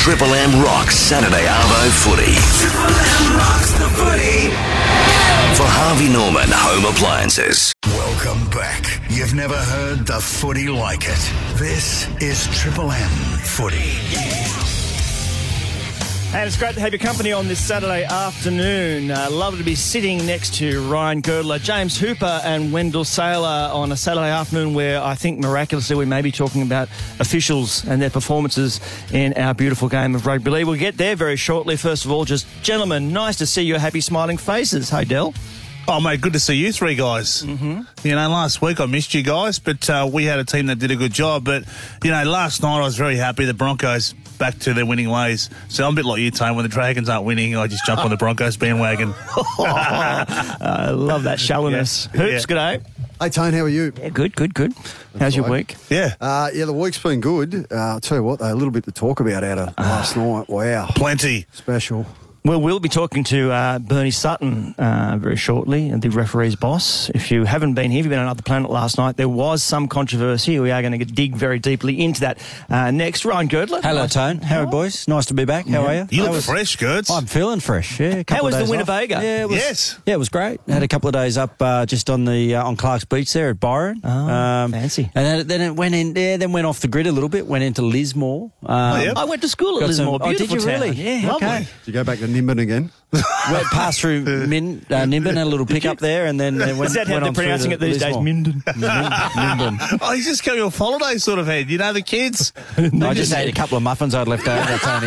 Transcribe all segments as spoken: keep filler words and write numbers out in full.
Triple M rocks Saturday Arvo footy. Triple M rocks the footy. For Harvey Norman Home Appliances. Welcome back. You've never heard the footy like it. This is Triple M footy. And it's great to have your company on this Saturday afternoon. Uh, lovely to be sitting next to Ryan Girdler, James Hooper and Wendell Saylor on a Saturday afternoon where I think miraculously we may be talking about officials and their performances in our beautiful game of rugby league. We'll get there very shortly. First of all, just gentlemen, nice to see your happy smiling faces. Hey, Del. Oh, mate, good to see you three guys. Mm-hmm. You know, last week I missed you guys, but uh, we had a team that did a good job. But, you know, last night I was very happy the Broncos back to their winning ways. So I'm a bit like you, Tone. When the Dragons aren't winning, I just jump on the Broncos bandwagon. I love that shallowness. Yeah. Hoops, yeah. g'day. Hey, Tone, how are you? Yeah, good, good, good. How's your week? Yeah. Uh, yeah, the week's been good. Uh, I'll tell you what, though, a little bit to talk about out of last night. Wow. Plenty. Special. Well, we'll be talking to uh, Bernie Sutton uh, very shortly, the referee's boss. If you haven't been here, if you've been on another planet last night, there was some controversy. We are going to dig very deeply into that uh, next. Ryan Girdler. Hello, Tone. How are you, boys? Nice to be back. How Yeah. are you? You How look was- fresh, Gerds. I'm feeling fresh. Yeah. a couple How was of the days Winnebago? off. Yeah, it was, Yes. Yeah, it was great. I had a couple of days up uh, just on the uh, on Clark's Beach there at Byron. Oh, fancy. And then, then it went in. Yeah, then went off the grid a little bit. Went into Lismore. Um, Oh, yeah. I went to school at got some- Lismore. oh, did Beautiful you town. really? Yeah, Okay. lovely. Did you go back to Nimbin again? Went past through Min, uh, Nimbin, a little pick up there, and then uh, went, Is that how went they're on through pronouncing to it these days? Lismore. Minden. Nimbin. Oh, he's just coming off holiday sort of head. You know, the kids. I just ate a couple of muffins I'd left over, Tony.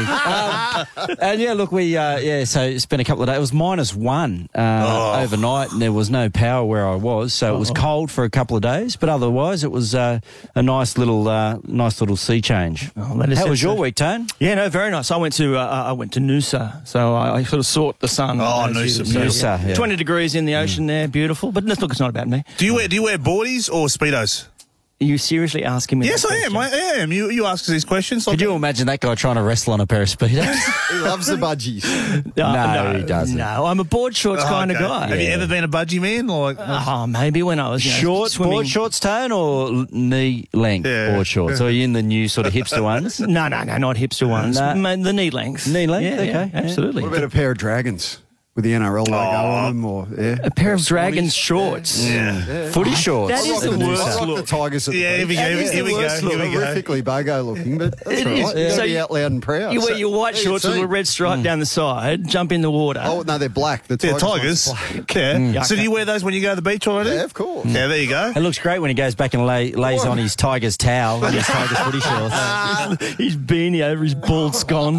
Um, and yeah, look, we uh, yeah, so spent a couple of days. It was minus one uh, Oh. overnight, and there was no power where I was, so it was cold for a couple of days. But otherwise, it was uh, a nice little, uh, nice little sea change. Oh, that is How was your sensitive. week, Tone? Yeah, no, very nice. I went to uh, I went to Noosa, so I, I sort of sought the sun. Oh, as Noosa, you say. Noosa, yeah. Twenty degrees in the ocean there, beautiful. But look, it's not about me. Do you wear Do you wear boardies or speedos? Are you seriously asking me? Yes, that I am. question? I am. You you ask us these questions. Could you imagine that guy trying to wrestle on a pair of speedos? He loves the budgies. No, he doesn't. No, I'm a board shorts Oh, kind okay. of guy. Have you ever been a budgie man? Like, Oh, maybe when I was you know, Shorts, swimming. board shorts, Tone, or l- knee length Yeah. board shorts? Or are you in the new sort of hipster ones? No, no, no, not hipster ones. No. Ma- The knee length. Knee length, Yeah, yeah, okay, yeah. absolutely. What about a pair of dragons with the N R L logo on them? Or, yeah? A pair of dragons shorts. yeah. Footy shorts. That I is like the the, worst I like look. the Tigers at the Yeah, here we beach. go. That is Here the we go. worst Here we go. Horrifically bogo looking, but that's It all is. right. You've got So to be you- out loud and proud. You wear So- your white Yeah, shorts you've with a seen. red stripe down the side, jump in the water. Oh, no, they're black. The Yeah, Tigers. tigers. ones are Yeah. Mm. So do you wear those when you go to the beach already? black. Yeah, of course. Yeah, there you go. It looks great when he goes back and lay, lays on his Tigers towel and his Tigers footy shorts. His beanie over his bald scone.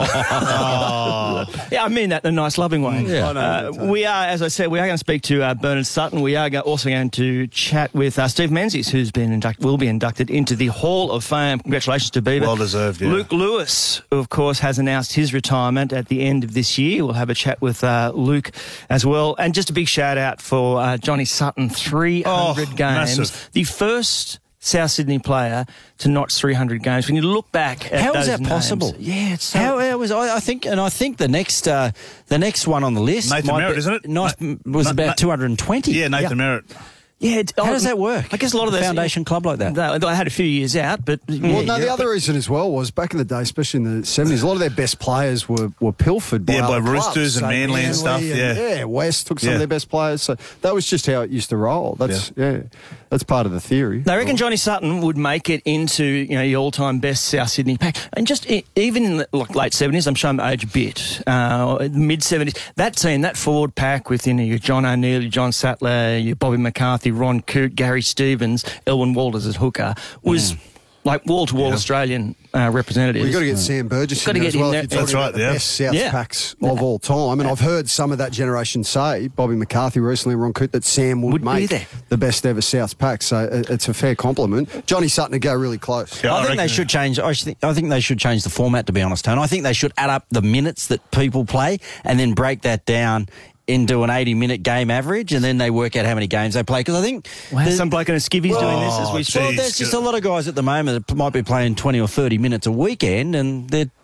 Oh. Yeah, I mean that in a nice, loving way. Yeah. I know, Uh, that's it. we are, as I said, we are going to speak to uh, Bernard Sutton. We are go- also going to chat with uh, Steve Menzies, who's been induct- will be inducted into the Hall of Fame. Congratulations to Beaver. Well deserved, yeah. Luke Lewis, of course, has announced his retirement at the end of this year. We'll have a chat with uh, Luke as well. And just a big shout out for uh, Johnny Sutton, three hundred Oh, games. massive. The first South Sydney player to notch three hundred games. When you look back at How those is that names- possible? Yeah, it's so... How, how was I, I think, and I think the next, uh, the next one on the list, Nathan might Merritt, be- isn't it? Nice, Na- was Na- about Na- two hundred and twenty. Yeah, Nathan Merritt. Yeah, it- How oh, does that work? I guess a lot of A those foundation club like that. They, they had a few years out, but Well, yeah, no, yeah. the other reason as well was back in the day, especially in the seventies, a lot of their best players were, were pilfered by Yeah, by other clubs. Roosters and So Manly and stuff, yeah. yeah, West took some Yeah. of their best players. So that was just how it used to roll. That's yeah, that's part of the theory. They reckon Johnny Sutton would make it into you know the all-time best South Sydney pack, and just e- even in the like, late seventies, I'm showing my age a bit, uh, mid seventies. That team, that forward pack with you know your John O'Neill, your John Sattler, your Bobby McCarthy, Ron Coote, Gary Stevens, Elwyn Walters as hooker was. Like wall-to-wall Yeah. Australian uh, representatives. We've got to get Sam Burgess Gotta in there get as well. in there. If you're That's talking right, about the yeah. best South Yeah. packs of all time. And I've heard some of that generation say, Bobby McCarthy recently, Ron Coote, that Sam would, Would be make there. the best ever South pack. So it- it's a fair compliment. Johnny Sutton to go really close. Yeah, I think reckon- they should change. I think, I think they should change the format. To be honest, Tone, I think they should add up the minutes that people play and then break that down into an eighty-minute game average, and then they work out how many games they play. Because I think Wow, there's- some bloke in a skivvy's doing this as we Oh, speak. well, Jeez, there's just good. a lot of guys at the moment that might be playing twenty or thirty minutes a weekend, and they're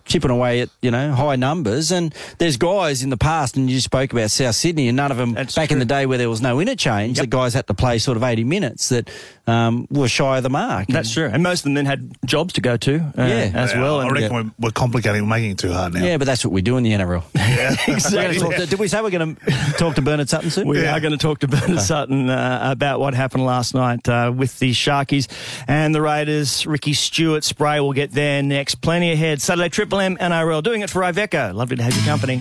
chipping away at, you know, high numbers. And there's guys in the past, and you spoke about South Sydney, and none of them, That's back true. in the day where there was no interchange, Yep. the guys had to play sort of eighty minutes that um, were shy of the mark. That's true. And most of them then had jobs to go to uh, Yeah. as Yeah, well. I And- reckon we're, we're complicating, making it too hard now. Yeah, but that's what we do in the N R L. Exactly. We're gonna talk to, did we say we're going to talk to Bernard Sutton soon? We Yeah. are going to talk to Bernard Sutton uh, about what happened last night uh, with the Sharkies and the Raiders. Ricky Stewart Spray will get there next. Plenty ahead. Saturday Triple M N R L. Doing it for Iveco. Lovely to have your company.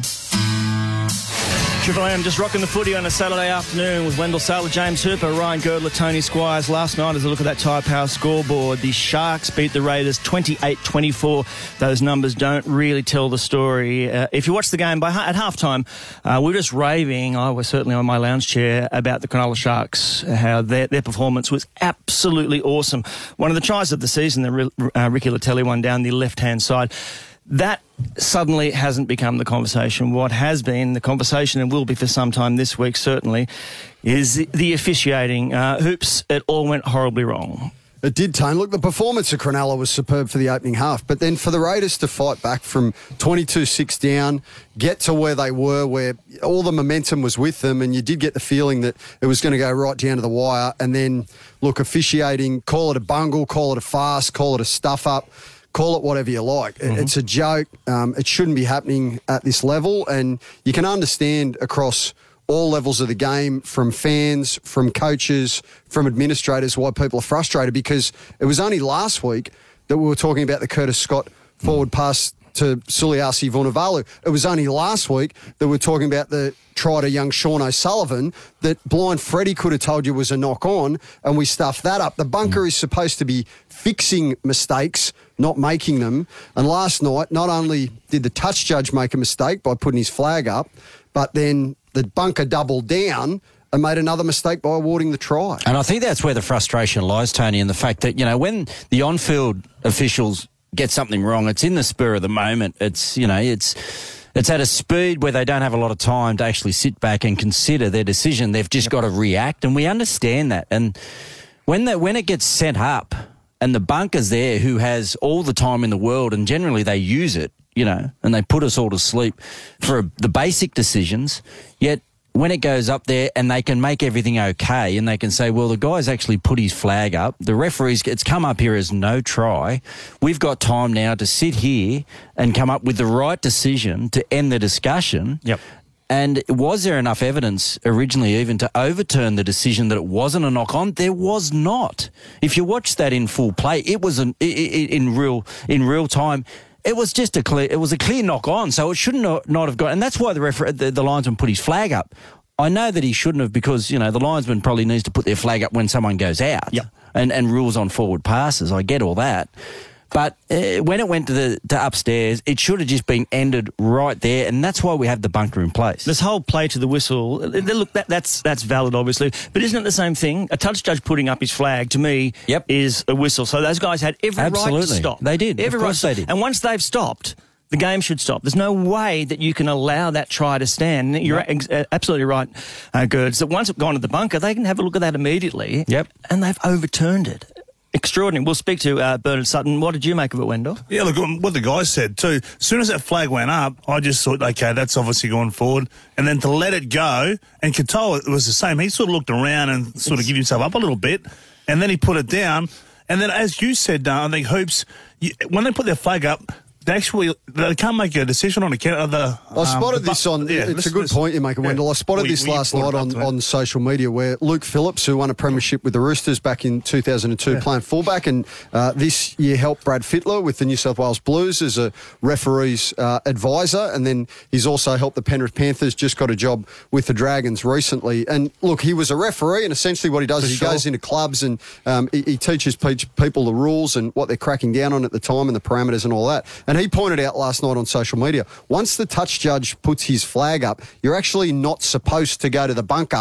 Triple M just rocking the footy on a Saturday afternoon with Wendell Saylor, James Hooper, Ryan Girdler, Tony Squires. Last night, as a look at that Tyre Power scoreboard, the Sharks beat the Raiders twenty-eight twenty-four. Those numbers don't really tell the story. Uh, if you watch the game by at halftime, uh, we were just raving. I was certainly on my lounge chair about the Cronulla Sharks, how their, their performance was absolutely awesome. One of the tries of the season, the uh, Ricky Latelli one down the left-hand side. That suddenly hasn't become the conversation. What has been the conversation, and will be for some time this week certainly, is the, the officiating. Uh, hoops, it all went horribly wrong. It did, Tone. Look, the performance of Cronulla was superb for the opening half, but then for the Raiders to fight back from twenty-two six down, get to where they were, where all the momentum was with them, and you did get the feeling that it was going to go right down to the wire, and then, look, officiating, call it a bungle, call it a farce, call it a stuff-up, call it whatever you like. Mm-hmm. It's a joke. Um, it shouldn't be happening at this level, and you can understand across all levels of the game, from fans, from coaches, from administrators, why people are frustrated, because it was only last week that we were talking about the Curtis Scott forward pass to Suliasi Vunivalu. It was only last week that we were talking about the try to young Sean O'Sullivan that blind Freddie could have told you was a knock-on, and we stuffed that up. The bunker mm. is supposed to be fixing mistakes, not making them. And last night, not only did the touch judge make a mistake by putting his flag up, but then the bunker doubled down and made another mistake by awarding the try. And I think that's where the frustration lies, Tony, in the fact that, you know, when the on-field officials get something wrong, it's in the spur of the moment. It's, you know, it's it's at a speed where they don't have a lot of time to actually sit back and consider their decision. They've just got to react, and we understand that. And when that when it gets set up and the bunker's there who has all the time in the world, and generally they use it, you know, and they put us all to sleep for the basic decisions, yet when it goes up there and they can make everything okay and they can say, well, the guy's actually put his flag up, the referee's, it's come up here as no try, we've got time now to sit here and come up with the right decision to end the discussion. Yep. And was there enough evidence originally even to overturn the decision that it wasn't a knock-on? There was not. If you watch that in full play, it was an, in real in real time. It was just a clear. It was a clear knock-on, so it shouldn't not, not have gone. And that's why the, refer- the the linesman put his flag up. I know that he shouldn't have, because you know the linesman probably needs to put their flag up when someone goes out. Yep. And and rules on forward passes. I get all that. But uh, when it went to the to upstairs, it should have just been ended right there, and that's why we have the bunker in place. This whole play to the whistle, look, that, that's that's valid, obviously, but isn't it the same thing? A touch judge putting up his flag, to me, Yep. is a whistle. So those guys had every Absolutely. right to stop. They did. Every Of course right to- they did. And once they've stopped, the game should stop. There's no way that you can allow that try to stand. You're Yep. ex- uh, absolutely right, uh, Gerds, that once it's gone to the bunker, they can have a look at that immediately. Yep. And they've overturned it. Extraordinary. We'll speak to uh, Bernard Sutton. What did you make of it, Wendell? Yeah, look, what the guys said too. As soon as that flag went up, I just thought, okay, that's obviously gone forward. And then to let it go, and Katoa, it was the same. He sort of looked around and sort of give himself up a little bit, and then he put it down. And then, as you said, Dan, I think Hoops, you, when they put their flag up, they actually they can't make a decision on account of the. I spotted um, the, this on. yeah, it's listen, a good listen. point you're making, Yeah. Wendell. I spotted We- this we last brought night it up on, to it. on social media, where Luke Phillips, who won a premiership with the Roosters back in two thousand two, Yeah. playing fullback, and uh, this year helped Brad Fittler with the New South Wales Blues as a referee's uh, advisor, and then he's also helped the Penrith Panthers. Just got a job with the Dragons recently. And look, he was a referee, and essentially what he does For is he sure. goes into clubs and um, he, he teaches pe- people the rules and what they're cracking down on at the time and the parameters and all that. And he pointed out last night on social media, once the touch judge puts his flag up, you're actually not supposed to go to the bunker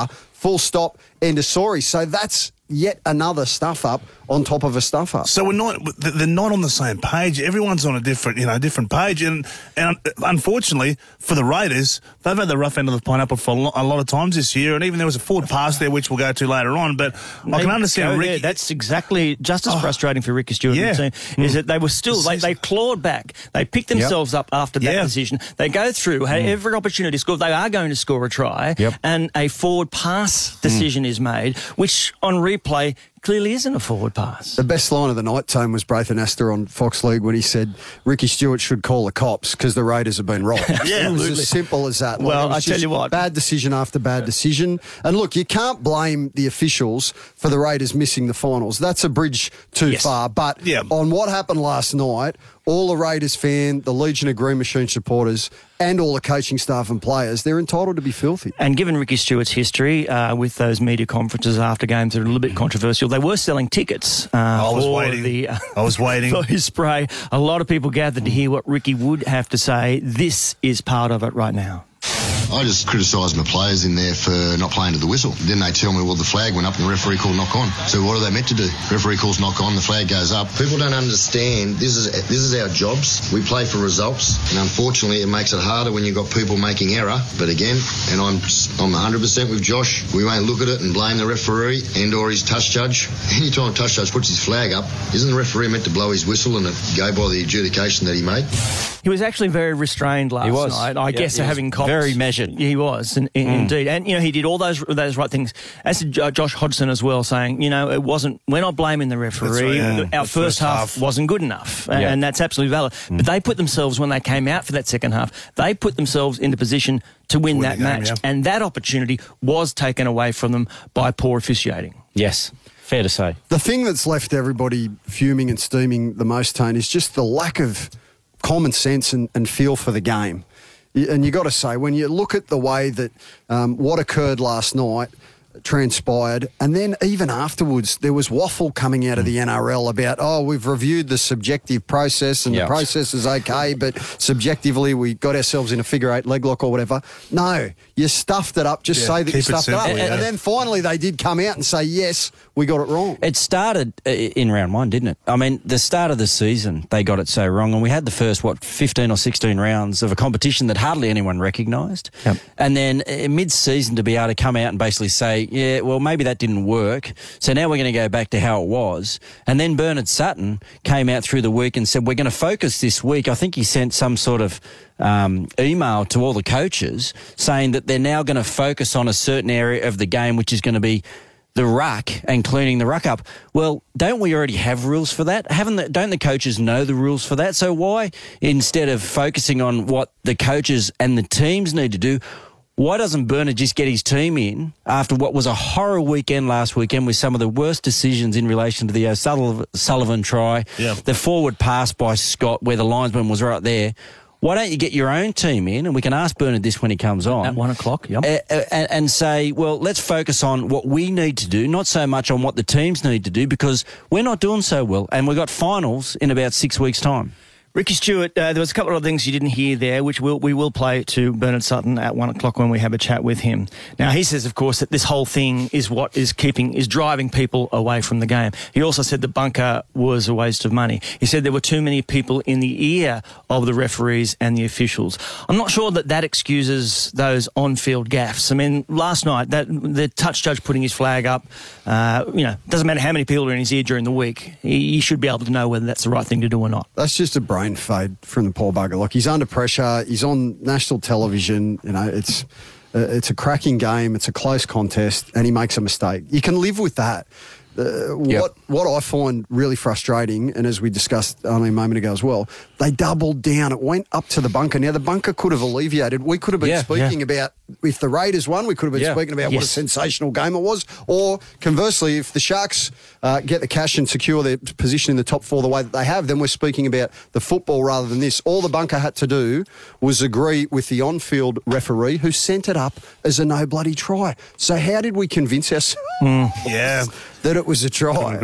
Full stop, end of story. So that's yet another stuff up on top of a stuff up. So we're not, they're not on the same page. Everyone's on a different, you know, different page. And, and unfortunately for the Raiders, they've had the rough end of the pineapple for a lot, a lot of times this year. And even there was a forward pass there, which we'll go to later on. But I can understand Ricky. Yeah, that's exactly just as Oh, frustrating for Ricky Stewart yeah. and the team, is that they were still, they, they clawed back. They picked themselves up after that Yeah. decision. They go through, had every opportunity to score. They are going to score a try. Yep. And a forward pass decision is made, which on replay clearly isn't a forward pass. The best line of the night, Tone, was Braithen Astor on Fox League when he said Ricky Stewart should call the cops because the Raiders have been robbed. Yeah, it was absolutely. as simple as that. Like, Well, it was I tell just you what. bad decision after bad decision. And look, you can't blame the officials for the Raiders missing the finals. That's a bridge too Yes. far. But Yeah. on what happened last night, all the Raiders fan, the Legion of Green Machine supporters, and all the coaching staff and players, they're entitled to be filthy. And given Ricky Stewart's history uh, with those media conferences after games that are a little bit controversial, they were selling tickets uh, I was for waiting. the uh, I was waiting. for his spray. A lot of people gathered to hear what Ricky would have to say. This is part of it right now. I just criticised my players in there for not playing to the whistle. Then they tell me, well, the flag went up and the referee called knock on. So what are they meant to do? Referee calls knock on, the flag goes up. People don't understand this is this is our jobs. We play for results, and unfortunately it makes it harder when you've got people making error. But again, and I'm I'm one hundred percent with Josh, we won't look at it and blame the referee and or his touch judge. Anytime a touch judge puts his flag up, isn't the referee meant to blow his whistle and go by the adjudication that he made? He was actually very restrained last He was. night. I Yeah, guess he was having cops. very measured. He was, in, in, indeed. And, you know, he did all those those right things. As did uh, Josh Hodgson as well, saying, you know, it wasn't, we're not blaming the referee. That's right, yeah. Our The first, first half, half. wasn't good enough. Yeah. And that's absolutely valid. But they put themselves, when they came out for that second half, they put themselves into position to win win that the game, match. yeah. And that opportunity was taken away from them by poor officiating. Yes, fair to say. The thing that's left everybody fuming and steaming the most, Tone, is just the lack of common sense and, and feel for the game. Y- And you got to say, when you look at the way that um, what occurred last night transpired, and then even afterwards there was waffle coming out of the N R L about, oh, we've reviewed the subjective process and Yeah. the process is okay, but subjectively we got ourselves in a figure eight leg lock or whatever. No, you stuffed it up. Just Yeah, say that you keep it stuffed it up. simple, yeah. And then finally they did come out and say, yes, we got it wrong. It started uh, in round one, didn't it? I mean, the start of the season, they got it so wrong. And we had the first, what, fifteen or sixteen rounds of a competition that hardly anyone recognised. Yep. And then uh, mid-season to be able to come out and basically say, yeah, well, maybe that didn't work. So now we're going to go back to how it was. And then Bernard Sutton came out through the week and said, we're going to focus this week. I think he sent some sort of um, email to all the coaches saying that they're now going to focus on a certain area of the game, which is going to be the ruck and cleaning the ruck up. Well, don't we already have rules for that? Haven't the, don't the coaches know the rules for that? So why, instead of focusing on what the coaches and the teams need to do, why doesn't Bernard just get his team in after what was a horror weekend last weekend with some of the worst decisions in relation to the O'Sullivan Sullivan try, Yeah. the forward pass by Scott where the linesman was right there? Why don't you get your own team in, and we can ask Bernard this when he comes on, At one o'clock, yep. uh, uh, and, and say, well, let's focus on what we need to do, not so much on what the teams need to do, because we're not doing so well, and we've got finals in about six weeks' time. Ricky Stewart, uh, there was a couple of other things you didn't hear there, which we'll, we will play to Bernard Sutton at one o'clock when we have a chat with him. Now, he says, of course, that this whole thing is what is keeping, is driving people away from the game. He also said the bunker was a waste of money. He said there were too many people in the ear of the referees and the officials. I'm not sure that that excuses those on-field gaffes. I mean, last night, that the touch judge putting his flag up, uh, you know, doesn't matter how many people are in his ear during the week. He, he should be able to know whether that's the right thing to do or not. That's just a brain fade from the poor bugger. Like, he's under pressure. He's on national television. You know, it's uh, it's a cracking game. It's a close contest, and he makes a mistake. You can live with that. Uh, Yep. What what I find really frustrating, and as we discussed only a moment ago as well, they doubled down. It went up to the bunker. Now, the bunker could have alleviated. We could have been Yeah, speaking yeah. about, if the Raiders won, we could have been Yeah. speaking about what a Yes. sensational game it was. Or conversely, if the Sharks uh, get the cash and secure their position in the top four the way that they have, then we're speaking about the football rather than this. All the bunker had to do was agree with the on-field referee who sent it up as a no bloody try. So how did we convince ourselves Yeah. that it was a try? Couldn't agree more.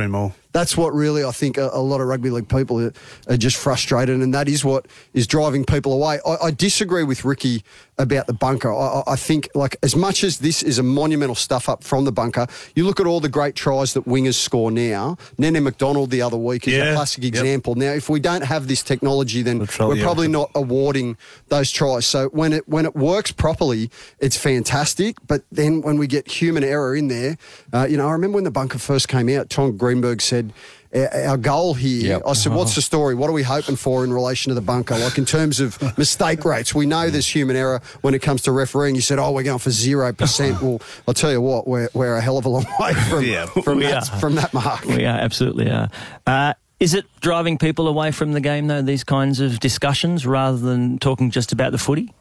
that's what really I think a, a lot of rugby league people are, are just frustrated, and that is what is driving people away. I, I disagree with Ricky about the bunker. I, I think, like, as much as this is a monumental stuff up from the bunker, you look at all the great tries that wingers score now. Nene McDonald the other week is Yeah. a classic Yep. example. Now, if we don't have this technology, then That's right, we're yeah. probably not awarding those tries. So when it when it works properly, it's fantastic. But then when we get human error in there, uh, you know, I remember when the bunker first came out, Tom Greenberg said, "Our our goal here," Yep. I said, what's the story? What are we hoping for in relation to the bunker? Like, in terms of mistake rates, we know there's human error when it comes to refereeing. You said, oh, we're going for zero percent. Well, I'll tell you what, we're, we're a hell of a long way from, Yeah. from, We that, are. from that mark. We are, absolutely are. Uh, is it driving people away from the game, though, these kinds of discussions, rather than talking just about the footy?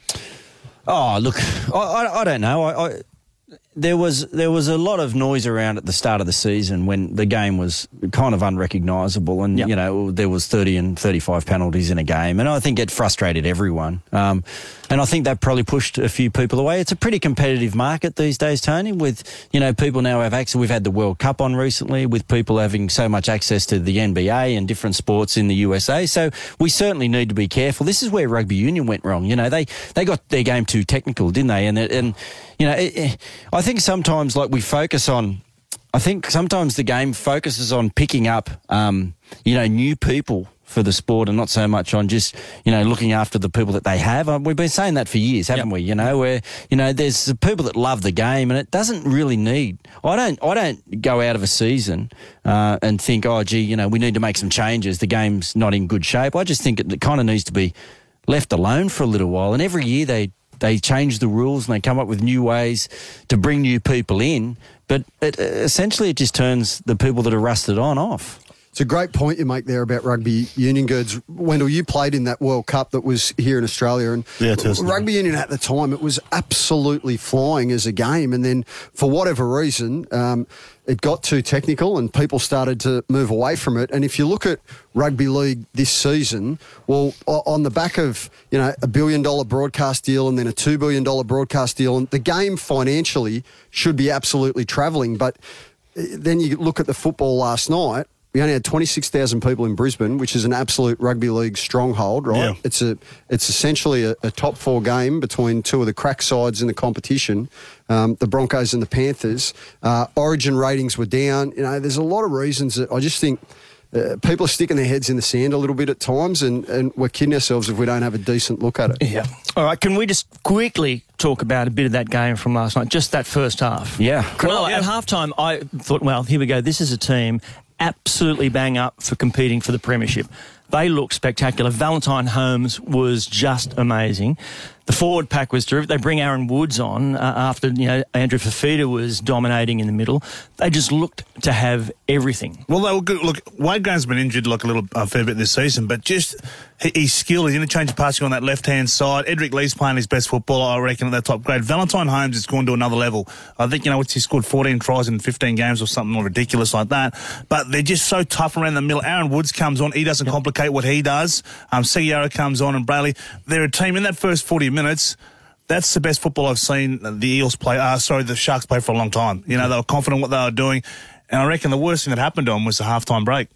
Oh, look, I, I, I don't know. I, I, there was there was a lot of noise around at the start of the season when the game was kind of unrecognisable, and Yep. you know there was thirty and thirty-five penalties in a game, and I think it frustrated everyone. Um, and I think that probably pushed a few people away. It's a pretty competitive market these days, Tony. With you know people now have access. We've had the World Cup on recently, with people having so much access to the N B A and different sports in the U S A. So we certainly need to be careful. This is where rugby union went wrong. You know they they got their game too technical, didn't they? And it, and you know it, it, I think sometimes like we focus on. I think sometimes the game focuses on picking up, um, you know, new people for the sport, and not so much on just, you know, looking after the people that they have. Um, we've been saying that for years, haven't Yep. we? You know, where, you know, there's the people that love the game, and it doesn't really need. I don't. I don't go out of a season uh, and think, oh, gee, you know, we need to make some changes. The game's not in good shape. I just think it, it kind of needs to be left alone for a little while. And every year they they change the rules and they come up with new ways to bring new people in. But it, essentially, it just turns the people that are rusted on off. It's a great point you make there about rugby union, Gerds. Wendell, you played in that World Cup that was here in Australia, and Yeah, it is. rugby union at the time, it was absolutely flying as a game. And then, for whatever reason, um, it got too technical and people started to move away from it. And if you look at rugby league this season, well, o- on the back of, you know, a billion dollar broadcast deal and then a two billion dollar broadcast deal, and the game financially should be absolutely travelling. But uh, then you look at the football last night. We only had twenty-six thousand people in Brisbane, which is an absolute rugby league stronghold, right? Yeah. It's a, it's essentially a, a top four game between two of the crack sides in the competition, um, the Broncos and the Panthers. Uh, Origin ratings were down. You know, there's a lot of reasons that I just think uh, people are sticking their heads in the sand a little bit at times, and, and we're kidding ourselves if we don't have a decent look at it. Yeah. All right, can we just quickly talk about a bit of that game from last night, just that first half? Yeah. Cronulla, at halftime, I thought, well, here we go. This is a team absolutely bang up for competing for the premiership. They look spectacular. Valentine Holmes was just amazing. The forward pack was terrific. They bring Aaron Woods on uh, after you know Andrew Fafita was dominating in the middle. They just looked to have everything. Well, they were good. Look, Wade Graham's been injured like a little a fair bit this season, but just he, he's skilled. He's interchange passing on that left-hand side. Edric Lee's playing his best football, I reckon, at that top grade. Valentine Holmes has gone to another level. I think, you know, he scored fourteen tries in fifteen games or something ridiculous like that. But they're just so tough around the middle. Aaron Woods comes on. He doesn't yep. complicate what he does. Um, Seguiaro comes on and Brayley. They're a team in that first forty minutes. That's the best football I've seen the Eels play. Uh, sorry, the Sharks play for a long time. You know, they were confident what they were doing. And I reckon the worst thing that happened to them was the halftime break.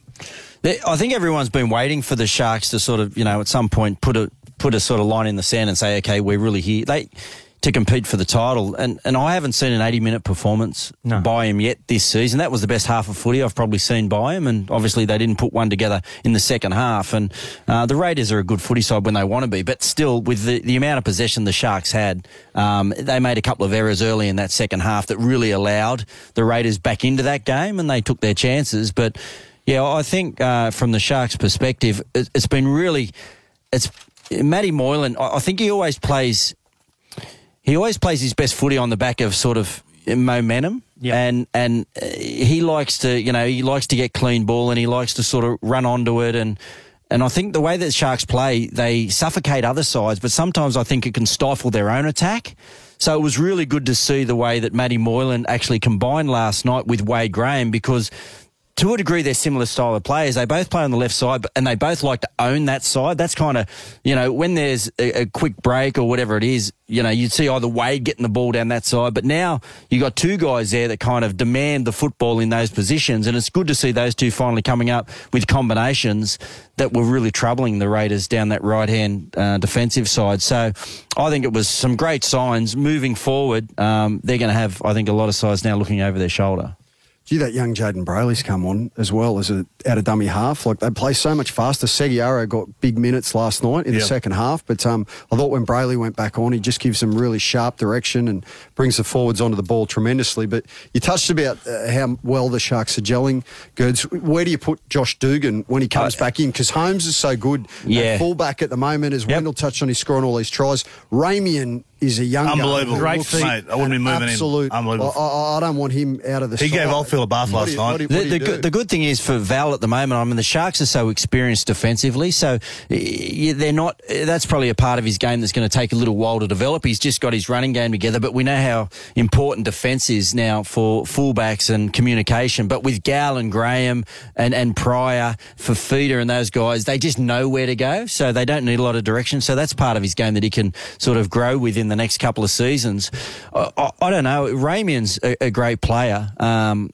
I think everyone's been waiting for the Sharks to sort of, you know, at some point put a put a sort of line in the sand and say, okay, we're really here. They to compete for the title. And and I haven't seen an eighty-minute performance no. by him yet this season. That was the best half of footy I've probably seen by him, and obviously they didn't put one together in the second half. And uh, the Raiders are a good footy side when they want to be, but still, with the, the amount of possession the Sharks had, um, they made a couple of errors early in that second half that really allowed the Raiders back into that game, and they took their chances. But, yeah, I think uh, from the Sharks' perspective, it, it's been really... it's Matty Moylan, I, I think he always plays... He always plays his best footy on the back of sort of momentum, yep. and and he likes to, you know, he likes to get clean ball and he likes to sort of run onto it, and and I think the way that Sharks play, they suffocate other sides, but sometimes I think it can stifle their own attack. So it was really good to see the way that Matty Moylan actually combined last night with Wade Graham, because to a degree, they're similar style of players. They both play on the left side, and they both like to own that side. That's kind of, you know, when there's a, a quick break or whatever it is, you know, you'd see either Wade getting the ball down that side. But now you got two guys there that kind of demand the football in those positions, and it's good to see those two finally coming up with combinations that were really troubling the Raiders down that right-hand uh, defensive side. So I think it was some great signs moving forward. Um, they're going to have, I think, a lot of sides now looking over their shoulder. Gee, that young Jaden Brayley's come on as well as a out of dummy half. Like, they play so much faster. Seguiaro got big minutes last night in yep. the second half, but um, I thought when Brayley went back on, he just gives them really sharp direction and brings the forwards onto the ball tremendously. But you touched about uh, how well the Sharks are gelling, Gerds. Where do you put Josh Dugan when he comes uh, back in? Because Holmes is so good yeah. at fullback at the moment, as yep. Wendell touched on, he's scoring all these tries. Ramian is a young Unbelievable. guy. Great feet. Mate, I wouldn't be moving absolute, him. Unbelievable. I, I don't want him out of the He side. gave Oldfield a bath last do you, night. What do you, The, what do the, you do? good, the good thing is for Val at the moment, I mean, the Sharks are so experienced defensively, so they're not. That's probably a part of his game that's going to take a little while to develop. He's just got his running game together, but we know how important defence is now for fullbacks and communication. But with Gal and Graham and, and Pryor, Fafita and those guys, they just know where to go, so they don't need a lot of direction. So that's part of his game that he can sort of grow with in the next couple of seasons. I, I, I don't know. Ramian's a, a great player. Um,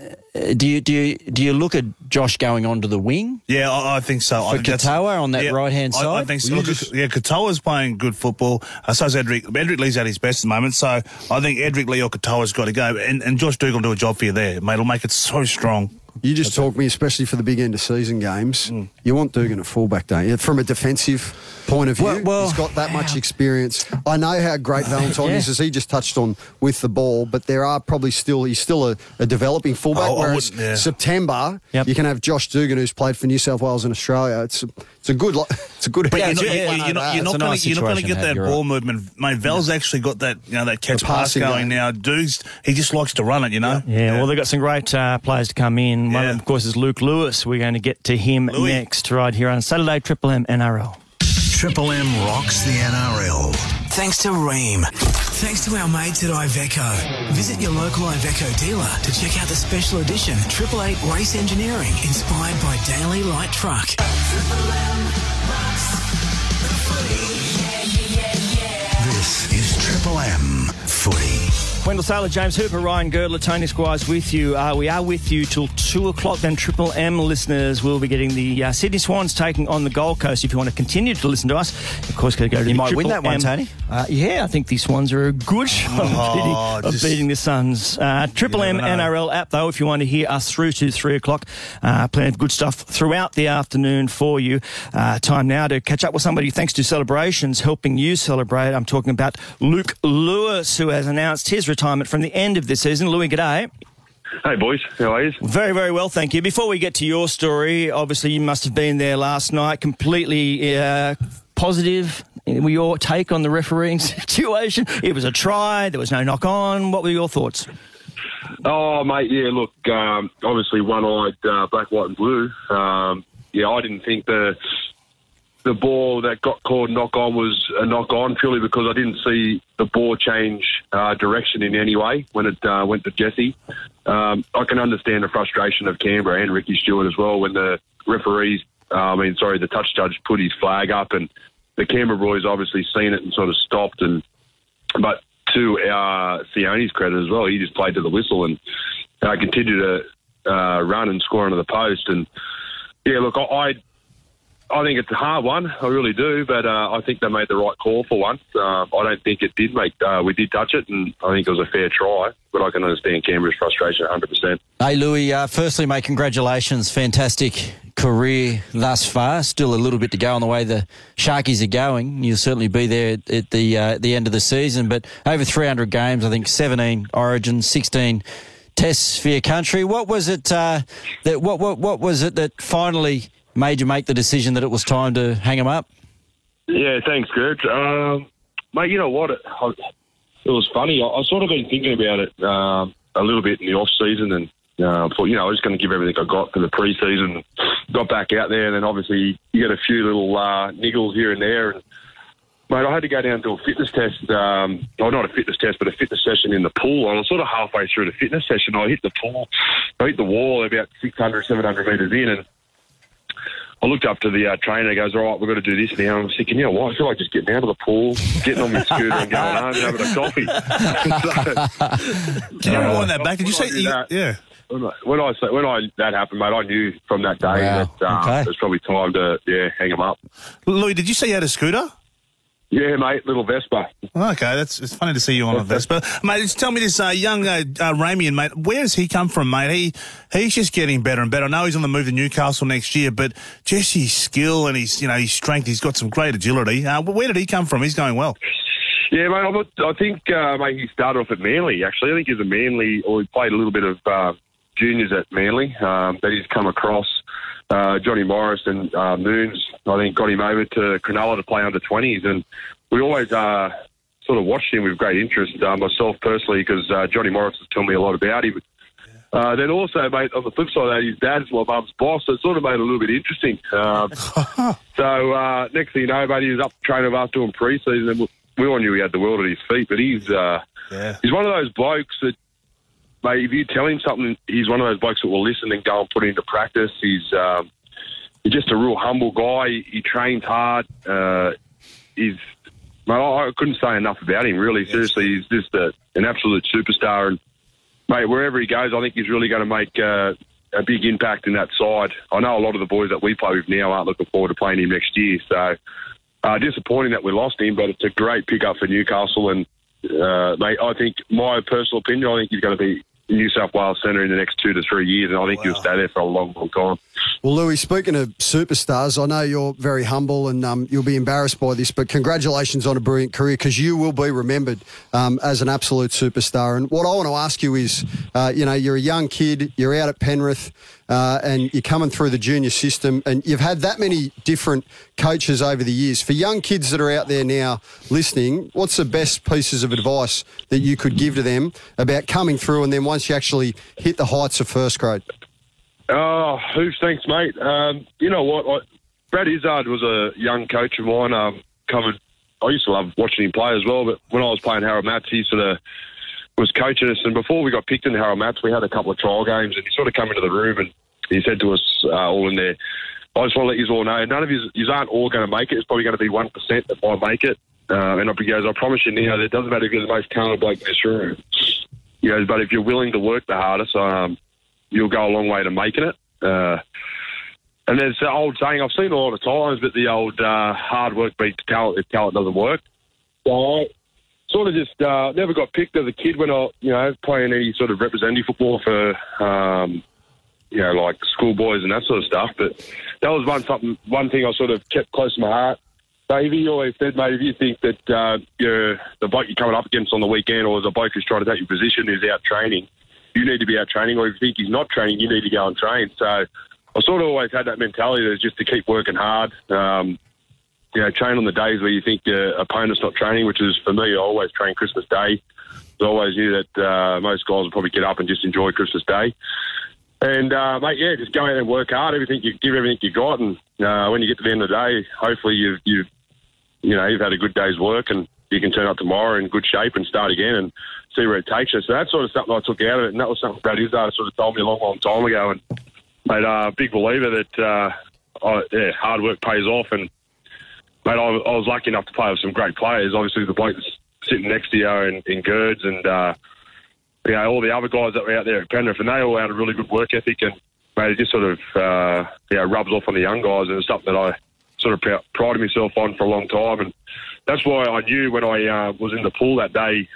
do you do you do you look at Josh going onto the wing? Yeah, I, I think so. For I think Katoa on that yeah, right hand side. I, I think so. Look, just, yeah, Katoa's playing good football. Uh, so is Edric. Edric Lee's at his best at the moment. So I think Edric Lee or Katoa's got to go, and, and Josh Dugan will do a job for you there, mate. It'll make it so strong. You just talked me, especially for the big end of season games, mm. you want Dugan at fullback, don't you? From a defensive point of view, well, well, he's got that much experience. I know how great Valentine yeah. is, as he just touched on with the ball, but there are probably still, he's still a, a developing fullback, oh, whereas yeah. September, yep. you can have Josh Dugan, who's played for New South Wales and Australia. It's it's a good it's a good But yeah, you're not, yeah, you're, you're not, you're not going nice to get that ball right. movement, mate. Val's yeah. actually got that, you know, that catch pass going game. now. Dude's, he just likes to run it, you know. Yeah, yeah. well, they've got some great uh, players to come in. One yeah. of them, of course, is Luke Lewis. We're going to get to him Louis. next, right here on Saturday Triple M N R L. Triple M rocks the N R L. Thanks to Ream. Thanks to our mates at Iveco. Visit your local Iveco dealer to check out the special edition Triple Eight Race Engineering inspired by Daily Light Truck. Triple M rocks the footy. Yeah, yeah, yeah. This is Triple M Footy. Wendell Sailor, James Hooper, Ryan Girdler, Tony Squires with you. Uh, we are with you till two o'clock. Then Triple M listeners will be getting the uh, Sydney Swans taking on the Gold Coast. If you want to continue to listen to us, of course, go to you might Triple win that one, M. Tony. Uh, yeah, I think the Swans are a good shot of, oh, beating, just, of beating the Suns. Uh, Triple M N R L app, though, if you want to hear us through to three o'clock. Uh, plenty of good stuff throughout the afternoon for you. Uh, time now to catch up with somebody thanks to Celebrations helping you celebrate. I'm talking about Luke Lewis, who has announced his retirement from the end of this season. Louis, g'day. Hey, boys. How are you? Very, very well, thank you. Before we get to your story, obviously you must have been there last night, completely uh, positive. Your take on the refereeing situation? It was a try. There was no knock on. What were your thoughts? Oh, mate, yeah, look, um, obviously one-eyed, uh, black, white and blue. Um, yeah, I didn't think the the ball that got called knock-on was a knock-on purely because I didn't see the ball change uh, direction in any way when it uh, went to Jesse. Um, I can understand the frustration of Canberra and Ricky Stewart as well when the referees, uh, I mean, sorry, the touch judge put his flag up and the Canberra boys obviously seen it and sort of stopped. And But to uh, Sione's credit as well, he just played to the whistle and uh, continued to uh, run and score under the post. And, yeah, look, I... I I think it's a hard one. I really do, but uh, I think they made the right call for once. Uh, I don't think it did make. Uh, we did touch it, and I think it was a fair try. But I can understand Canberra's frustration one hundred percent. Hey, Louis. Uh, firstly, mate, congratulations. Fantastic career thus far. Still a little bit to go on the way the Sharkies are going. You'll certainly be there at the uh, the end of the season. But over three hundred games, I think seventeen Origins, sixteen Tests for your country. What was it? Uh, that what what what was it that finally made you make the decision that it was time to hang him up? Yeah, thanks, Gert. Um, mate, you know what? It, I, it was funny. I, I sort of been thinking about it um, a little bit in the off-season and uh, thought, you know, I was going to give everything I got for the pre-season. Got back out there and then obviously you get a few little uh, niggles here and there. And Mate, I had to go down and do a fitness test, um, well, not a fitness test, but a fitness session in the pool. I was sort of halfway through the fitness session. I hit the pool, I hit the wall about six hundred, seven hundred metres in, and I looked up to the uh, trainer. He goes, all right, we've got to do this now. And I'm thinking, you know what, I feel like just getting out of the pool, getting on my scooter and going home and having a coffee. so, Can you uh, rewind that back? Did you say, you, that, yeah. When I, when I when I that happened, mate, I knew from that day Wow. that um, Okay. it was probably time to, yeah, hang him up. Louis, did you say you had a scooter? Yeah, mate, little Vespa. Okay, that's it's funny to see you on a Vespa. Mate, just tell me this uh, young uh, uh, Ramian, mate, where does he come from, mate? He He's just getting better and better. I know he's on the move to Newcastle next year, but just his skill and his, you know, his strength, he's got some great agility. Uh, where did he come from? He's going well. Yeah, mate, I'm- I think, uh, mate, he started off at Manly, actually. I think he's a Manly, or he played a little bit of uh, juniors at Manly, um, that he's come across. Uh, Johnny Morris and uh, Moons, I think, got him over to Cronulla to play under twenties, and we always uh, sort of watched him with great interest, uh, myself personally, because uh, Johnny Morris has told me a lot about him. Uh, then also, mate, on the flip side of that, his dad's my mum's boss, so it sort of made it a little bit interesting. Um, so uh, next thing you know, mate, he was up training with us doing pre-season, and we all knew he had the world at his feet, but he's uh, Yeah. he's one of those blokes that, mate, if you tell him something, he's one of those blokes that will listen and go and put it into practice. He's um, he's just a real humble guy. He, he trains hard. Uh, he's, mate, I, I couldn't say enough about him, really. Seriously, he's just a, an absolute superstar. And, mate, wherever he goes, I think he's really going to make uh, a big impact in that side. I know a lot of the boys that we play with now aren't looking forward to playing him next year. So, uh, disappointing that we lost him, but it's a great pickup for Newcastle. And, uh, mate, I think, my personal opinion, I think he's going to be New South Wales centre in the next two to three years, and I think Wow. he'll stay there for a long, long time. Well, Louis, speaking of superstars, I know you're very humble and um, you'll be embarrassed by this, but congratulations on a brilliant career, because you will be remembered um, as an absolute superstar. And what I want to ask you is, uh, you know, you're a young kid, you're out at Penrith, uh, and you're coming through the junior system, and you've had that many different coaches over the years. For young kids that are out there now listening, what's the best pieces of advice that you could give to them about coming through and then once you actually hit the heights of first grade? Oh, who thanks, mate? Um, you know what? I, Brad Izzard was a young coach of mine. Um, covered. I used to love watching him play as well, but when I was playing Harold Matts, he sort of was coaching us. And before we got picked in Harold Matts, we had a couple of trial games, and he sort of came into the room and he said to us uh, all in there, I just want to let you all know, none of you, you aren't all going to make it. It's probably going to be one percent that might make it. Uh, and he goes, I promise you now, it doesn't matter if you're the most talented bloke in this room. He goes, but if you're willing to work the hardest, um, you'll go a long way to making it. Uh, and there's the old saying, I've seen it a lot of times, but the old uh, hard work beats talent if talent doesn't work. So I sort of just uh, never got picked as a kid when I, you know, playing any sort of representative football for, um, you know, like schoolboys and that sort of stuff. But that was one something, one thing I sort of kept close to my heart. Davey always said, mate, if you think that uh, you're, the bloke you're coming up against on the weekend, or the bloke who's trying to take your position is out training, you need to be out training, or if you think he's not training, you need to go and train. So I sort of always had that mentality that just to keep working hard, um, you know, train on the days where you think your opponent's not training, which is, for me, I always train Christmas Day. I always knew that uh, most guys would probably get up and just enjoy Christmas Day. And, uh, mate, yeah, just go out and work hard, everything you give everything you got, and uh, when you get to the end of the day, hopefully you've, you've, you know, you've had a good day's work and you can turn up tomorrow in good shape and start again and see where it takes you. So that's sort of something I took out of it, and that was something Brad Izzard sort of told me a long, long time ago. And, mate, uh, big believer that, uh, I, yeah, hard work pays off. And, mate, I, I was lucky enough to play with some great players. Obviously, the bloke that's sitting next to you in, in Gerds and, uh, you know, all the other guys that were out there at Penrith, and they all had a really good work ethic. And, mate, it just sort of, uh, you know, rubs off on the young guys, and it's something that I sort of pr- prided myself on for a long time. And that's why I knew when I uh, was in the pool that day,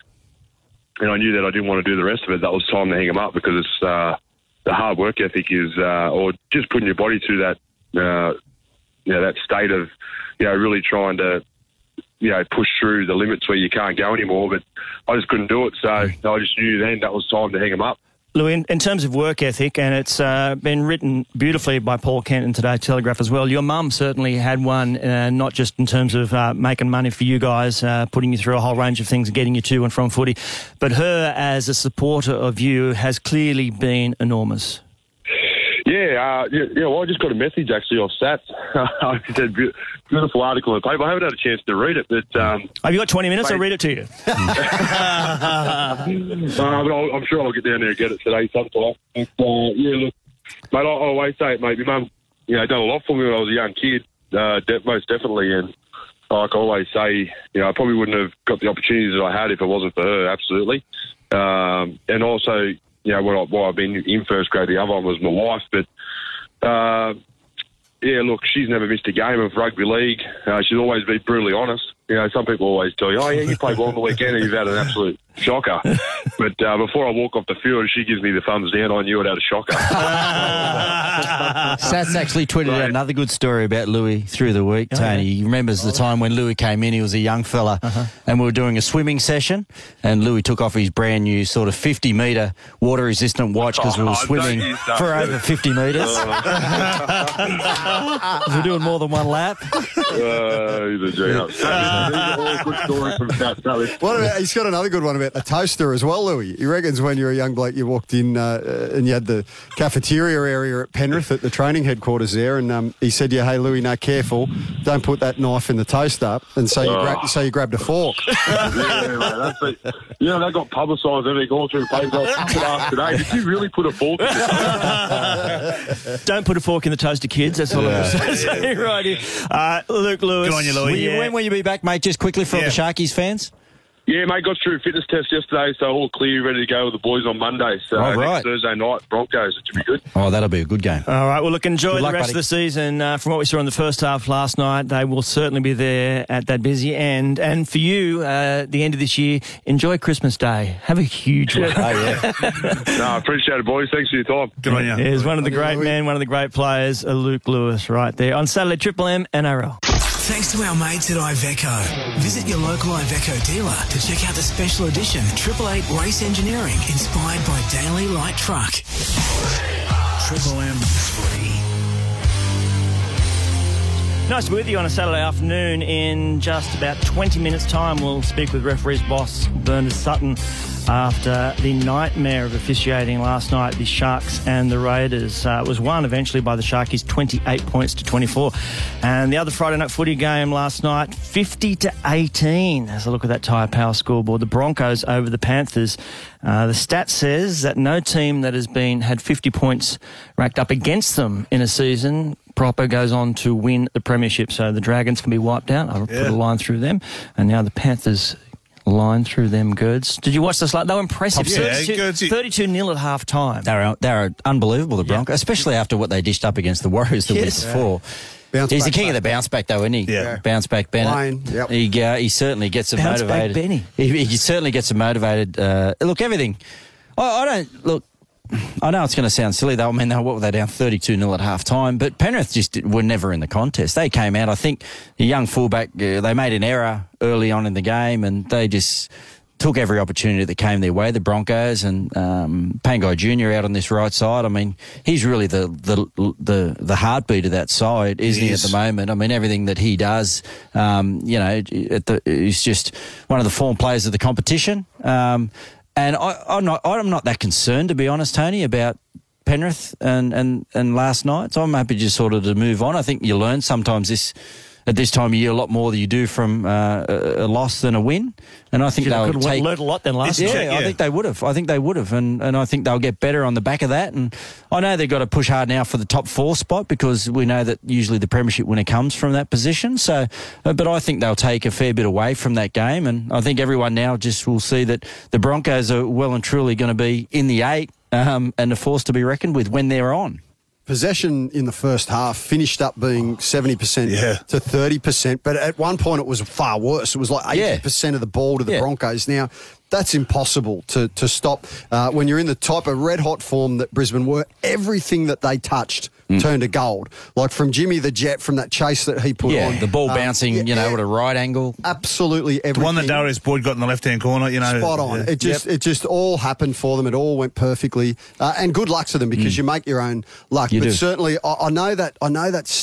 and I knew that I didn't want to do the rest of it, that was time to hang him up, because it's, uh, the hard work ethic is, uh, or just putting your body through that, uh, you know, that state of, you know, really trying to, you know, push through the limits where you can't go anymore. But I just couldn't do it, so I just knew then that was time to hang him up. Louis, in, in terms of work ethic, and it's uh, been written beautifully by Paul Kent in Today Telegraph as well, your mum certainly had one, uh, not just in terms of uh, making money for you guys, uh, putting you through a whole range of things and getting you to and from footy, but her as a supporter of you has clearly been enormous. Yeah, uh, yeah, yeah, well, I just got a message actually off Sats. He said, "Beau- beautiful article in the paper." I haven't had a chance to read it, but um, Have you got twenty minutes? I'll read it to you. uh, but I'll, I'm sure I'll get down there and get it today sometime. But, uh, yeah, look, mate, I, I always say it, mate. My mum, you know, done a lot for me when I was a young kid, uh, de- most definitely. And like I always say, you know, I probably wouldn't have got the opportunities that I had if it wasn't for her, absolutely. Um, and also, you know, what I, why I've been in first grade, the other one was my wife. But, uh, yeah, look, she's never missed a game of rugby league. Uh, she's always been brutally honest. You know, some people always tell you, oh, yeah, you played well on the weekend and you've had an absolute shocker. But uh, before I walk off the field, she gives me the thumbs down. I knew it had a shocker. Sats actually tweeted out another good story about Louis through the week, Tony. He remembers the time when Louis came in, he was a young fella, uh-huh. and we were doing a swimming session, and Louis took off his brand new sort of fifty metre water-resistant watch because we were swimming for over fifty metres. We're doing more than one lap. Uh, he's a genius. These are all good stories from Sats. That was- What about, he's got another good one about the toaster as well, Louis. He reckons when you were a young bloke, you walked in uh, and you had the cafeteria area at Penrith at the training headquarters there, and um, he said, "Yeah, hey Louis, no, careful, don't put that knife in the toaster." And so you, Oh. gra- so you grabbed a fork. yeah, mate, that's it. You know, that got publicised and everything all through the papers. I was thinking after today, did you really put a fork in it? Don't put a fork in the toaster, kids. That's all I'm saying right here. Uh, Luke Lewis. Good on you, Louis. Will you, Yeah. when will you be back, mate? Just quickly for all Yeah. the Sharkies fans. Yeah, mate, got through a fitness test yesterday, so all clear, ready to go with the boys on Monday. So All next right. Thursday night, Broncos, it should be good. Oh, that'll be a good game. All right, well, look, enjoy Good the luck, rest buddy. of the season. Uh, from what we saw in the first half last night, they will certainly be there at that busy end. And for you, uh, the end of this year, enjoy Christmas Day. Have a huge one. Oh, yeah. No, I appreciate it, boys. Thanks for your time. Good on you. Here's one of the great men, one of the great players, uh, Luke Lewis, right there on Saturday, Triple M N R L. Thanks to our mates at Iveco. Visit your local Iveco dealer to check out the special edition Triple Eight Race Engineering inspired by Daily Light Truck. Triple M Footy. Nice to be with you on a Saturday afternoon. In just about twenty minutes' time, we'll speak with referees boss Bernard Sutton after the nightmare of officiating last night, the Sharks and the Raiders. Uh, it was won eventually by the Sharkies, twenty-eight points to twenty-four. And the other Friday night footy game last night, fifty to eighteen. As I look at that Tyre Power scoreboard, the Broncos over the Panthers. Uh, the stat says that no team that has been had fifty points racked up against them in a season proper goes on to win the premiership. So the Dragons can be wiped out. I'll Yeah. put a line through them. And now the Panthers line through them, Goods. Did you watch this? They were impressive. Yeah, thirty-two, Goods. thirty-two nil at half time. They were, they were unbelievable, the Broncos, especially after what they dished up against the Warriors the Yes. week before. Bounce He's the back, king of back. the bounce back, though, isn't he? Yeah. Bounce back Bennett. Wayne, yep. He, uh, he certainly gets them Bounce back motivated. Benny. He, he certainly gets them motivated. Uh, look, everything. I, I don't look. I know it's going to sound silly, though. I mean, they, what were they down thirty-two nil at half time? But Penrith just did- were never in the contest. They came out, I think, the young fullback, uh, they made an error early on in the game and they just took every opportunity that came their way, the Broncos, and um, Pangai Junior out on this right side. I mean, he's really the the the, the heartbeat of that side, isn't he, He at is. the moment? I mean, everything that he does, um, you know, at the, he's just one of the form players of the competition. Um, and I, I'm not I'm not that concerned, to be honest, Tony, about Penrith and, and, and last night. So I'm happy just sort of to move on. I think you learn sometimes this at this time of year a lot more than you do from uh, a, a loss than a win. And I think Could they'll have take... learned a lot then last It's- night. Yeah, Yeah. I think they would have. I think they would have, and and I think they'll get better on the back of that. And I know they've got to push hard now for the top four spot because we know that usually the premiership winner comes from that position. So, uh, but I think they'll take a fair bit away from that game, and I think everyone now just will see that the Broncos are well and truly going to be in the eight um, and a force to be reckoned with when they're on. Possession in the first half finished up being seventy percent Yeah. to thirty percent, but at one point it was far worse. It was like Yeah. eighty percent of the ball to the Yeah. Broncos. Now, that's impossible to, to stop uh, when you're in the type of red-hot form that Brisbane were. Everything that they touched turned to gold. Like from Jimmy the Jet, from that chase that he put Yeah, on. the ball Um, bouncing, yeah, you know, yeah, at a right angle. absolutely The everything. one that Darius Boyd got in the left-hand corner, you know. Spot on. Yeah. It just Yep. it just all happened for them. It all went perfectly, uh, and good luck to them because you make your own luck. You but do. certainly, I, I know that I know that stat,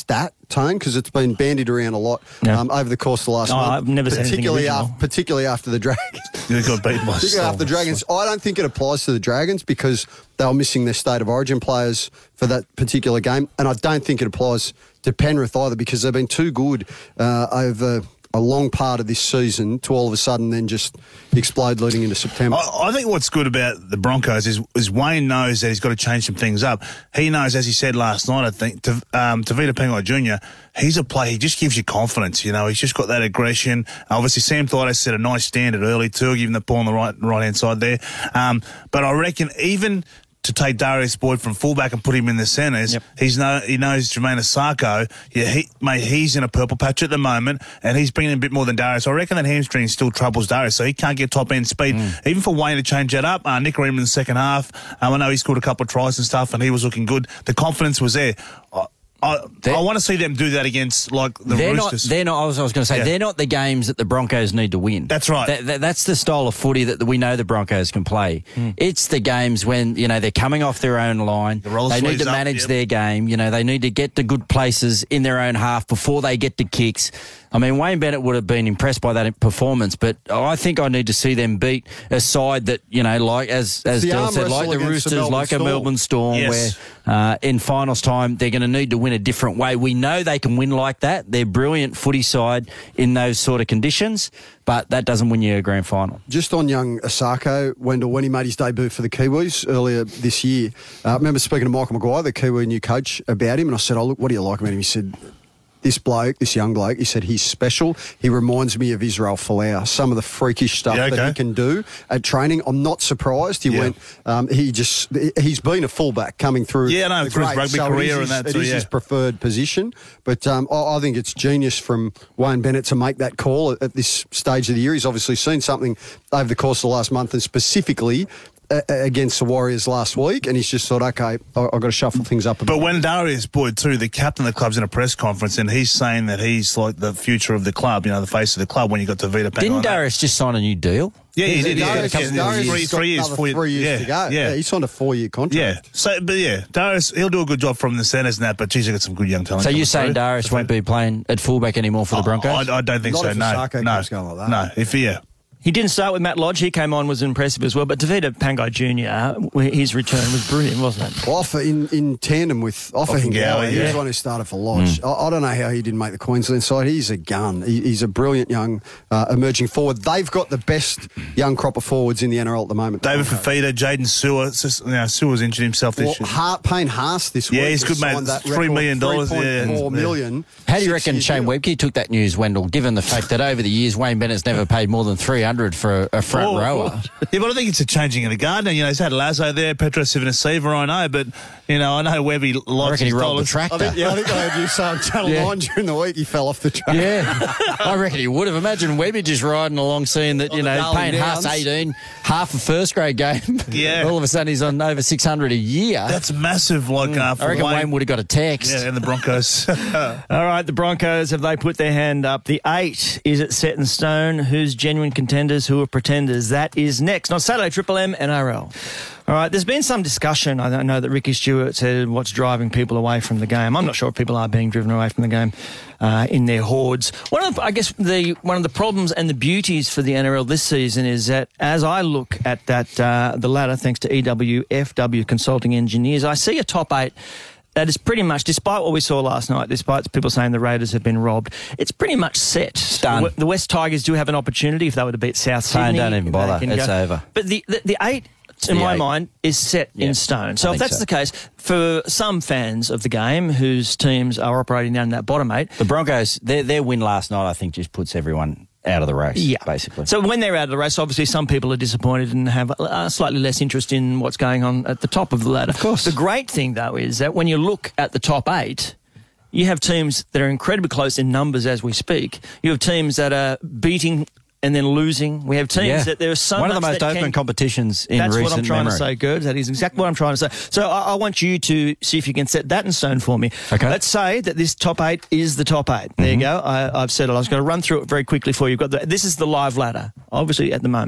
Tone, because it's been bandied around a lot Yeah. um, over the course of the last Oh, month. I've never said anything particularly original. after, particularly after the Dragons. You got beat by Particularly after the Dragons. I don't think it applies to the Dragons because they were missing their State of Origin players for that particular game, and I don't think it applies to Penrith either because they've been too good uh, over a long part of this season to all of a sudden then just explode leading into September. I, I think what's good about the Broncos is, is Wayne knows that he's got to change some things up. He knows, as he said last night, I think, to, um, Tavita Pangai Junior, he's a player, he just gives you confidence, you know, he's just got that aggression. Obviously, Sam Thaiday set a nice standard early too, giving the ball on the right, right-hand side there. Um, but I reckon even to take Darius Boyd from fullback and put him in the centres, Yep. he's no, he knows Jermaine Asako. Yeah, he, mate, he's in a purple patch at the moment, and he's bringing in a bit more than Darius. I reckon that hamstring still troubles Darius, so he can't get top end speed. Mm. Even for Wayne to change that up, uh, Nick Ream in the second half. Um, I know he scored a couple of tries and stuff, and he was looking good. The confidence was there. I, I, I want to see them do that against like the they're Roosters. Not, they're not. I was, I was going to say Yeah. they're not the games that the Broncos need to win. That's right. That, that, that's the style of footy that we know the Broncos can play. Mm. It's the games when you know they're coming off their own line. The roll they need sleeves to up, manage yep. their game. You know they need to get to good places in their own half before they get to kicks. I mean, Wayne Bennett would have been impressed by that performance, but I think I need to see them beat a side that, you know, like as as the Del arm said, like wrestle the against the Roosters, Melbourne like Storm. a Melbourne Storm, Yes. where uh, in finals time they're going to need to win a different way. We know they can win like that. They're brilliant footy side in those sort of conditions, but that doesn't win you a grand final. Just on young Asako, Wendell, when he made his debut for the Kiwis earlier this year, uh, I remember speaking to Michael Maguire, the Kiwi new coach, about him, and I said, oh, look, what do you like about him? He said, this bloke, this young bloke, he said, he's special. He reminds me of Israel Folau. Some of the freakish stuff Yeah, okay. that he can do at training. I'm not surprised. He Yeah. went, um, he just, he's been a fullback coming through. Yeah, no, the through his grades. rugby So it career is and his- that It too, is yeah. his preferred position. But um, I, I think it's genius from Wayne Bennett to make that call at, at this stage of the year. He's obviously seen something over the course of the last month, and specifically uh, against the Warriors last week, and he's just thought, okay, I, I've got to shuffle things up a bit. But when Darius Boyd, too, the captain of the club's in a press conference, and he's saying that he's like the future of the club, you know, the face of the club when you got to Vita Pangai. Didn't Darius just sign a new deal? Yeah, he He's- did. Yeah, Darius- yeah, Darius yeah, has three, got three years, another four, three years yeah, to go. Yeah. Yeah, he signed a four-year contract. Yeah. So, but yeah, Darius, he'll do a good job from the centres and that, but geez, he got some good young talent. So coming you're saying through. Darius won't be playing at fullback anymore for the Broncos? I, I don't think Not so. if No, Asako no, keeps going like that. no. If yeah, He didn't start with Matt Lodge. He came on, was impressive as well. But Tavita Pangai Junior, his return was brilliant, wasn't it? Offer in, in tandem with Offa Offengawa, Hingawa. He yeah. was one who started for Lodge. I, I don't know how he didn't make the Queensland side. He's a gun. He, he's a brilliant young uh, emerging forward. They've got the best young crop of forwards in the N R L at the moment. David Fafita, Jaden Sewer. Just, you know, Sewer's injured himself this Well, year. Hart, Payne Haas this Yeah, week. he's has good, mate. signed that Three record million dollars, three point four yeah. million. How do you Six reckon year Shane deal. Webke took that news, Wendell, given the fact that over the years Wayne Bennett's never paid more than three hundred for a, a front Oh, rower? Yeah, but I think it's a changing of the guard now. You know, he's had Lazo there, Petro Sivanasiva, I know, but, you know, I know Webby I likes reckon he his rolled the dollars. tractor. I think, yeah, I think I heard you say on Channel Yeah. nine during the week he fell off the track. Yeah, I reckon he would have. Imagine Webby just riding along, seeing that, you On the know, Darling paying Haas Downs. eighteen, half a first grade game. Yeah. All of a sudden he's on over six hundred a year. That's massive, like, uh, for I reckon Wayne, Wayne. would have got a text. Yeah, and the Broncos. All right, the Broncos, have they put their hand up? The eight, is it set in stone? Who's genuine contenders? Who are pretenders? That is next on Saturday Triple M N R L. All right, there's been some discussion. I don't know that Ricky Stewart said what's driving people away from the game. I'm not sure if people are being driven away from the game uh, in their hordes. One of the, I guess the one of the problems and the beauties for the N R L this season is that as I look at that uh, the ladder, thanks to E W F W Consulting Engineers, I see a top eight that is pretty much, despite what we saw last night, despite people saying the Raiders have been robbed, it's pretty much set. Done. The, the West Tigers do have an opportunity if they were to beat South Don't- Sydney. don't even they bother. can It's go. over. But the, the, the eight, in the my eight. mind, is set Yeah, in stone. So I if think that's so. the case, for some fans of the game whose teams are operating down in that bottom eight, The Broncos, their, their win last night, I think, just puts everyone out of the race, yeah, basically. So when they're out of the race, obviously some people are disappointed and have uh, slightly less interest in what's going on at the top of the ladder. Of course. The great thing, though, is that when you look at the top eight, you have teams that are incredibly close in numbers as we speak. You have teams that are beating and then losing. We have teams yeah. that there is so One much of the most that open can, competitions in That's recent what I'm trying memory. to say, Gerd. That is exactly what I'm trying to say. So I, I want you to see if you can set that in stone for me. Okay. Let's say that this top eight is the top eight. There you go. I, I've said it. I was going to run through it very quickly for you. You've got the, this is the live ladder, obviously, at the moment.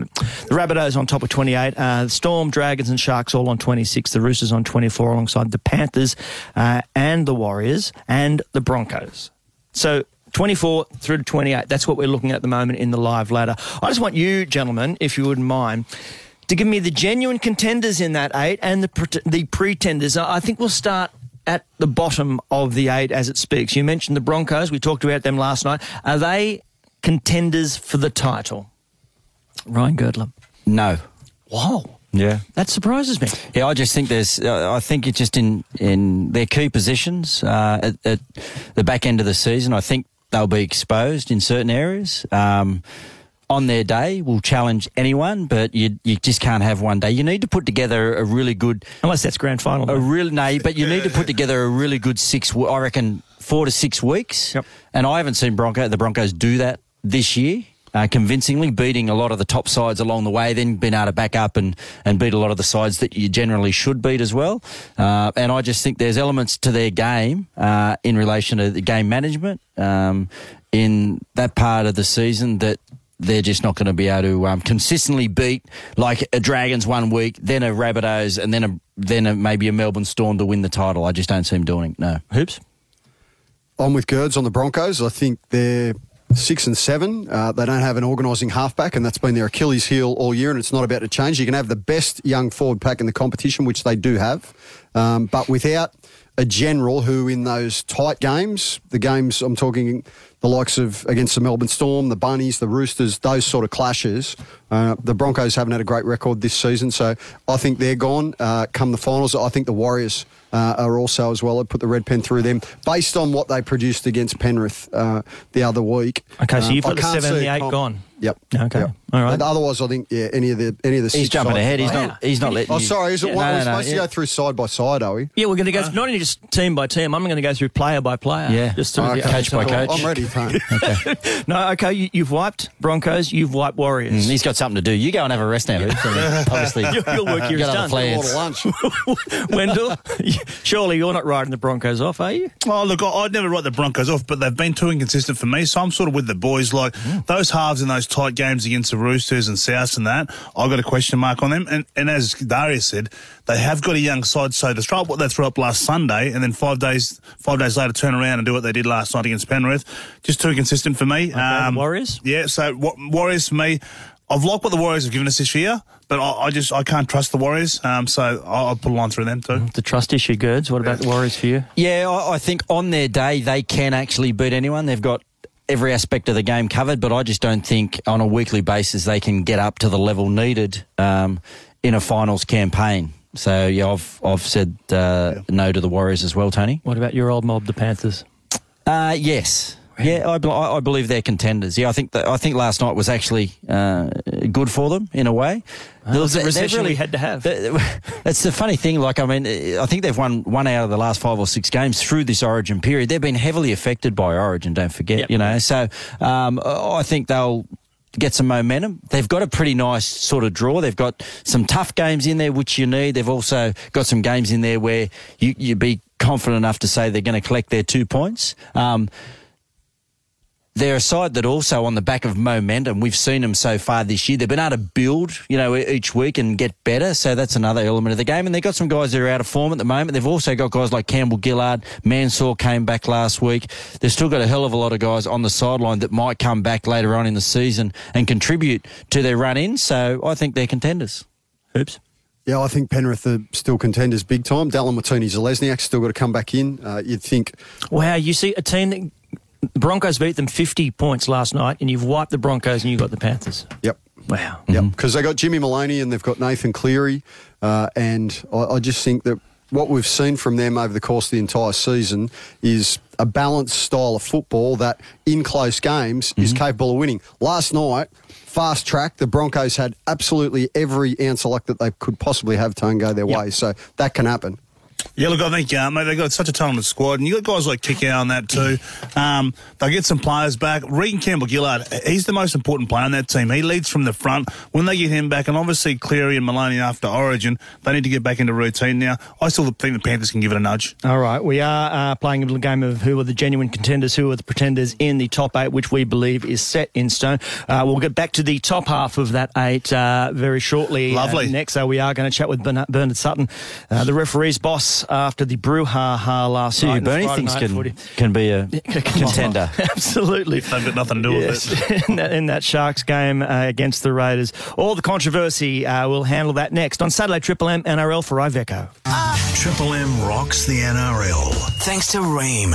The Rabbitohs on top of twenty-eight. Uh, the Storm, Dragons and Sharks all on twenty-six. The Roosters on twenty-four alongside the Panthers uh, and the Warriors and the Broncos. So twenty-four through to twenty-eight. That's what we're looking at at the moment in the live ladder. I just want you, gentlemen, if you wouldn't mind, to give me the genuine contenders in that eight and the pre- the pretenders. I think we'll start at the bottom of the eight as it speaks. You mentioned the Broncos. We talked about them last night. Are they contenders for the title? Ryan Girdler. No. Wow. Yeah. That surprises me. Yeah, I just think there's, uh, I think it's just in, in their key positions uh, at, at the back end of the season. I think they'll be exposed in certain areas. Um, on their day, will challenge anyone, but you you just can't have one day. You need to put together a really good... Unless that's grand final. A real, no, but you need to put together a really good six, I reckon, four to six weeks. Yep. And I haven't seen Bronco, the Broncos do that this year. Uh, convincingly, beating a lot of the top sides along the way, then being able to back up and, and beat a lot of the sides that you generally should beat as well. Uh, and I just think there's elements to their game uh, in relation to the game management um, in that part of the season that they're just not going to be able to um, consistently beat, like a Dragons one week, then a Rabbitohs, and then a then a, maybe a Melbourne Storm to win the title. I just don't see them doing it, no. Hoops? I'm with Gerds on the Broncos. I think they're six and seven. Uh, they don't have an organising halfback, and that's been their Achilles heel all year, and it's not about to change. You can have the best young forward pack in the competition, which they do have, um, but without a general who in those tight games, the games I'm talking the likes of against the Melbourne Storm, the Bunnies, the Roosters, those sort of clashes, uh, the Broncos haven't had a great record this season, so I think they're gone uh, come the finals. I think the Warriors uh, are also as well. I'd put the red pen through them based on what they produced against Penrith uh, the other week. Okay, so you've um, got the seven and the eight comp- gone. Yep. Okay. Yep. All right. But otherwise, I think yeah, any of the any of the He's six jumping sides- ahead. He's Wow. not. He's not letting. Oh, you- sorry. Is it Yeah, one? no, We're no, supposed yeah. to go through side by side, are we? Yeah, we're going to go not only just team by team. I'm going to go through player by player. Yeah. just to, Okay. Coach by coach. I'm ready, Tony. No, okay. You, you've wiped Broncos. You've wiped Warriors. Mm, he's got something to do. You go and have a rest now, Hoops. I mean, obviously, Your, your work here you is got done. other plans. Order lunch. Wendell, surely you're not riding the Broncos off, are you? Oh, look, I- I'd never write the Broncos off, but they've been too inconsistent for me, so I'm sort of with the boys. Like, those halves in those tight games against the Roosters and Souths and that, I've got a question mark on them. And, and as Darius said, they have got a young side, so to throw up what they threw up last Sunday and then five days five days later turn around and do what they did last night against Penrith, just too inconsistent for me. Okay, Warriors? Yeah, so what, Warriors for me, I've liked what the Warriors have given us this year, but I, I just I can't trust the Warriors, um, so I'll, I'll put a line through them too. The trust issue, Gerds. What about the Warriors for you? Yeah, I, I think on their day they can actually beat anyone. They've got every aspect of the game covered, but I just don't think on a weekly basis they can get up to the level needed um, in a finals campaign. So yeah, I've I've said uh, yeah. no to the Warriors as well, Tony. What about your old mob, the Panthers? Uh, yes. Yeah, I, I believe they're contenders. Yeah, I think that, I think last night was actually uh, good for them in a way. Oh, there was a recession really, we had to have. It's the funny thing. Like, I mean, I think they've won one out of the last five or six games through this Origin period. They've been heavily affected by Origin. Don't forget, yep. you know. So um, I think they'll get some momentum. They've got a pretty nice sort of draw. They've got some tough games in there, which you need. They've also got some games in there where you you be confident enough to say they're going to collect their two points. Um, They're a side that also on the back of momentum, we've seen them so far this year. They've been able to build, you know, each week and get better. So that's another element of the game. And they've got some guys that are out of form at the moment. They've also got guys like Campbell Gillard. Mansour came back last week. They've still got a hell of a lot of guys on the sideline that might come back later on in the season and contribute to their run-in. So I think they're contenders. Oops. Yeah, I think Penrith are still contenders big time. Dallin Watini-Zalesniak's still got to come back in. Uh, you'd think... Wow, you see a team that... The Broncos beat them fifty points last night, and you've wiped the Broncos and you've got the Panthers. Yep. Wow. Yep. Because they got Jimmy Maloney and they've got Nathan Cleary, uh, and I, I just think that what we've seen from them over the course of the entire season is a balanced style of football that, in close games, mm-hmm. is capable of winning. Last night, fast track, the Broncos had absolutely every ounce of luck that they could possibly have to go their yep. way, so that can happen. Yeah, look, I think, uh, mate, they've got such a talented squad, and you've got guys like Kickout on that too. Um, they'll get some players back. Regan Campbell-Gillard, he's the most important player on that team. He leads from the front. When they get him back, and obviously Cleary and Maloney after Origin, they need to get back into routine now. I still think the Panthers can give it a nudge. All right, we are uh, playing a little game of who are the genuine contenders, who are the pretenders in the top eight, which we believe is set in stone. Uh, we'll get back to the top half of that eight uh, very shortly. Lovely. Uh, next, uh, we are going to chat with Bernard, Bernard Sutton, uh, the referee's boss, after the brouhaha last See, night. Bernie thinks can, can be a contender. Absolutely. If they've got nothing to do yes. with it. in, that, in that Sharks game uh, against the Raiders. All the controversy, uh, we'll handle that next on Saturday Triple M N R L for Iveco. Triple M rocks the N R L. Thanks to Ream.